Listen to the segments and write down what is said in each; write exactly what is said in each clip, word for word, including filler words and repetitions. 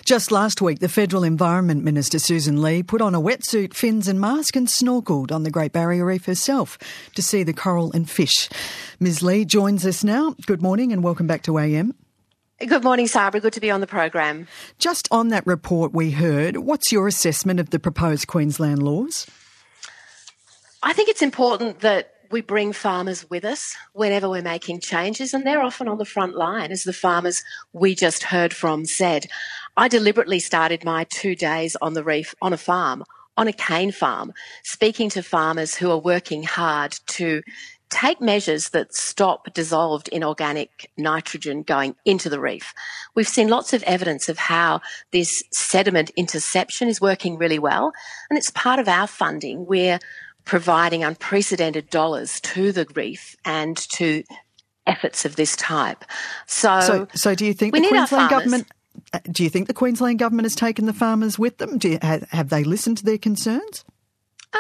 Just last week, the Federal Environment Minister, Susan Lee, put on a wetsuit, fins and mask and snorkeled on the Great Barrier Reef herself to see the coral and fish. Ms Lee joins us now. Good morning and welcome back to A M. Good morning, Sabra. Good to be on the program. Just on that report we heard, what's your assessment of the proposed Queensland laws? I think it's important that we bring farmers with us whenever we're making changes, and they're often on the front line, as the farmers we just heard from said. I deliberately started my two days on the reef on a farm, on a cane farm, speaking to farmers who are working hard to take measures that stop dissolved inorganic nitrogen going into the reef. We've seen lots of evidence of how this sediment interception is working really well, and it's part of our funding. We're providing unprecedented dollars to the reef and to efforts of this type. So, so, so do you think the Queensland government? Do you think the Queensland government has taken the farmers with them? Do you, have, have they listened to their concerns? Um,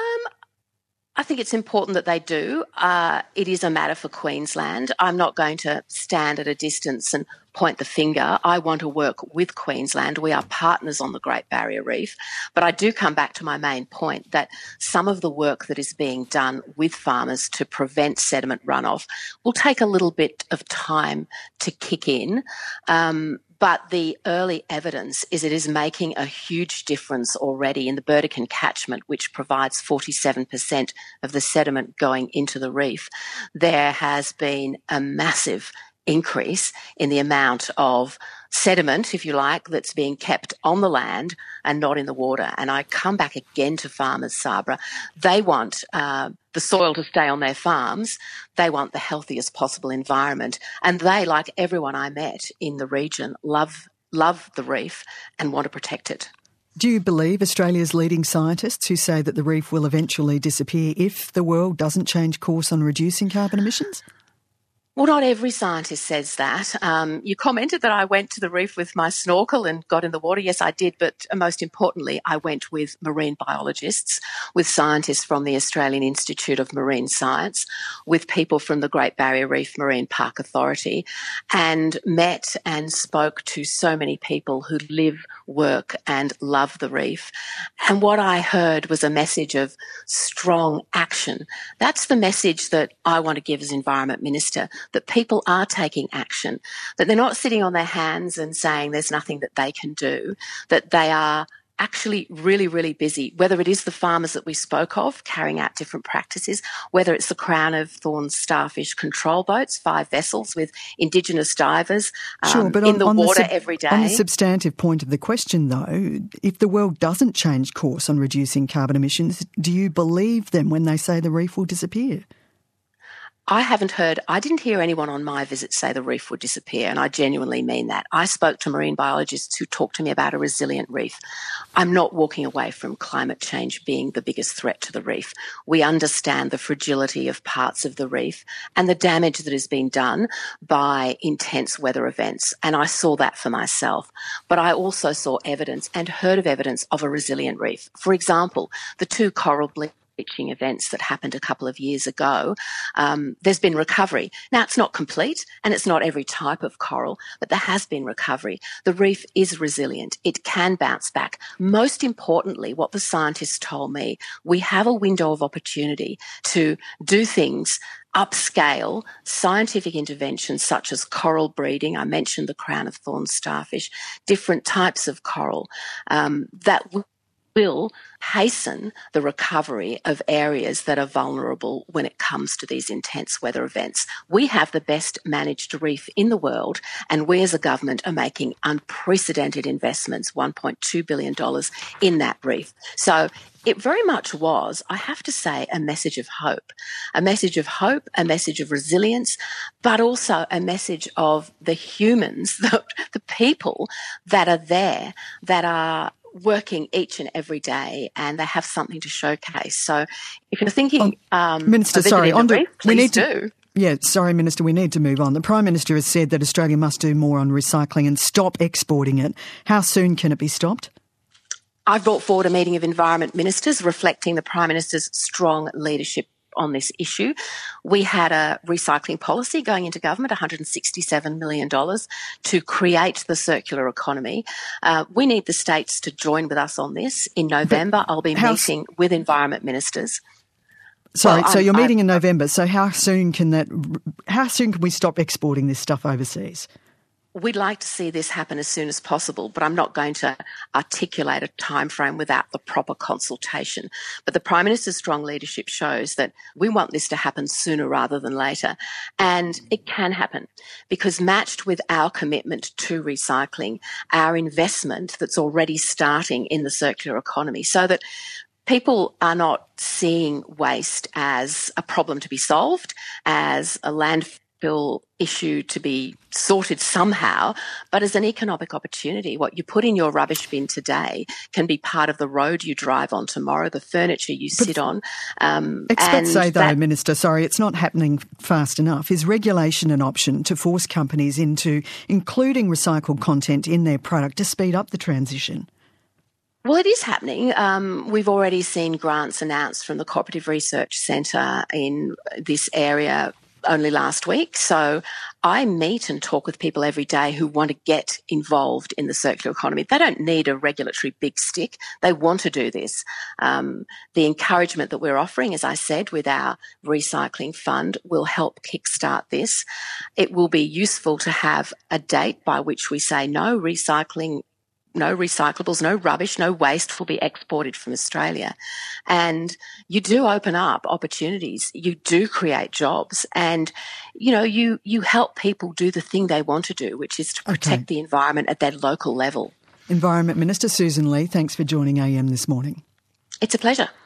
I think it's important that they do. Uh, it is a matter for Queensland. I'm not going to stand at a distance and point the finger. I want to work with Queensland. We are partners on the Great Barrier Reef. But I do come back to my main point that some of the work that is being done with farmers to prevent sediment runoff will take a little bit of time to kick in. Um, But the early evidence is it is making a huge difference already in the Burdekin catchment, which provides forty-seven percent of the sediment going into the reef. There has been a massive increase in the amount of sediment, if you like, that's being kept on the land and not in the water. And I come back again to farmers, Sabra. They want uh, the soil to stay on their farms. They want the healthiest possible environment. And they, like everyone I met in the region, love love the reef and want to protect it. Do you believe Australia's leading scientists who say that the reef will eventually disappear if the world doesn't change course on reducing carbon emissions? Well, not every scientist says that. Um, you commented that I went to the reef with my snorkel and got in the water. Yes, I did. But most importantly, I went with marine biologists, with scientists from the Australian Institute of Marine Science, with people from the Great Barrier Reef Marine Park Authority, and met and spoke to so many people who live, work and love the reef. And what I heard was a message of strong action. That's the message that I want to give as Environment Minister, that people are taking action, that they're not sitting on their hands and saying there's nothing that they can do, that they are actually really, really busy, whether it is the farmers that we spoke of carrying out different practices, whether it's the Crown of Thorns starfish control boats, five vessels with Indigenous divers um, sure, but in on, the on water the sub- every day. On the substantive point of the question, though, if the world doesn't change course on reducing carbon emissions, do you believe them when they say the reef will disappear? I haven't heard, I didn't hear anyone on my visit say the reef would disappear, and I genuinely mean that. I spoke to marine biologists who talked to me about a resilient reef. I'm not walking away from climate change being the biggest threat to the reef. We understand the fragility of parts of the reef and the damage that has been done by intense weather events, and I saw that for myself. But I also saw evidence and heard of evidence of a resilient reef. For example, the two coral bleaching bleaching events that happened a couple of years ago, um, there's been recovery. Now, it's not complete and it's not every type of coral, but there has been recovery. The reef is resilient. It can bounce back. Most importantly, what the scientists told me, we have a window of opportunity to do things upscale, scientific interventions such as coral breeding. I mentioned the Crown of Thorns starfish, different types of coral um, that will will hasten the recovery of areas that are vulnerable when it comes to these intense weather events. We have the best managed reef in the world, and we as a government are making unprecedented investments, one point two billion dollars in that reef. So it very much was, I have to say, a message of hope, a message of hope, a message of resilience, but also a message of the humans, the, the people that are there, that are working each and every day, and they have something to showcase. So if you're thinking um, Minister, of sorry, on the to, reef, we need do. to. Yeah, sorry, Minister, we need to move on. The Prime Minister has said that Australia must do more on recycling and stop exporting it. How soon can it be stopped? I've brought forward a meeting of environment ministers reflecting the Prime Minister's strong leadership on this issue. We had a recycling policy going into government, one hundred sixty-seven million dollars, to create the circular economy. Uh, we need the states to join with us on this. In November, but I'll be meeting with environment ministers. Sorry, well, so I'm, you're meeting I'm, in November. So how soon can that? How soon can we stop exporting this stuff overseas? We'd like to see this happen as soon as possible, but I'm not going to articulate a time frame without the proper consultation. But the Prime Minister's strong leadership shows that we want this to happen sooner rather than later. And it can happen because matched with our commitment to recycling, our investment that's already starting in the circular economy, so that people are not seeing waste as a problem to be solved, as a landfill issue to be sorted somehow, but as an economic opportunity. What you put in your rubbish bin today can be part of the road you drive on tomorrow, the furniture you but sit on. Um, experts say, though, that, Minister, sorry, it's not happening fast enough. Is regulation an option to force companies into including recycled content in their product to speed up the transition? Well, it is happening. Um, we've already seen grants announced from the Cooperative Research Centre in this area only last week. So I meet and talk with people every day who want to get involved in the circular economy. They don't need a regulatory big stick. They want to do this. Um, the encouragement that we're offering, as I said, with our recycling fund will help kickstart this. It will be useful to have a date by which we say no recycling no recyclables, no rubbish, no waste will be exported from Australia. And you do open up opportunities. You do create jobs and, you know, you, you help people do the thing they want to do, which is to protect okay. the environment at their local level. Environment Minister Susan Lee, thanks for joining A M this morning. It's a pleasure.